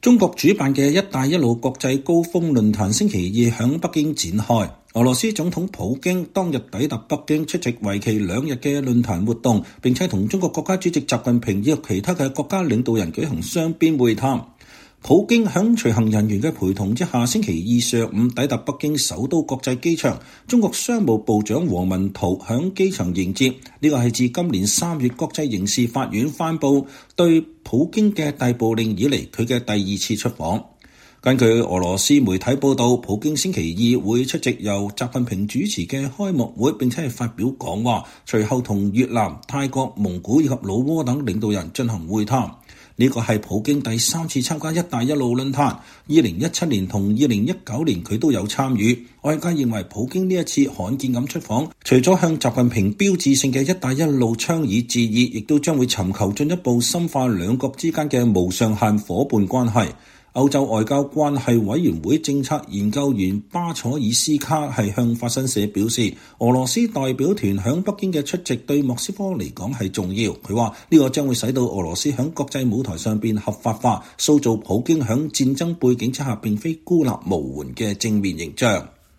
中國主辦嘅「一帶一路」國際高峰論壇星期二響北京展開。俄羅斯總統普京當日抵達北京出席為期2日嘅論壇活動，並且同中國國家主席習近平以及其他嘅國家領導人舉行雙邊會談。普京響隨行人員嘅陪同之下，星期二上午抵達北京首都國際機場。中國商務部長王文濤響機場迎接。呢個係自今年3月國際刑事法院頒布對普京嘅逮捕令以嚟，佢嘅第2次出訪。根據俄羅斯媒體報道，普京星期二會出席由習近平主持嘅開幕會，並且係發表講話，隨後同越南、泰國、蒙古以及老撾等領導人進行會談。呢個係普京第3次參加「一帶一路」論壇，2017年同2019年佢都有參與。外界認為普京呢一次罕見咁出訪，除咗向習近平標誌性嘅「一帶一路」倡議致意，亦都將會尋求進一步深化兩國之間嘅無上限夥伴關係。歐洲外交關係委員會政策研究員巴楚爾斯卡係向法新社表示，俄羅斯代表團響北京嘅出席對莫斯科嚟講係重要。佢話呢個將會使到俄羅斯響國際舞台上邊合法化，塑造普京響戰爭背景之下並非孤立無援嘅正面形象。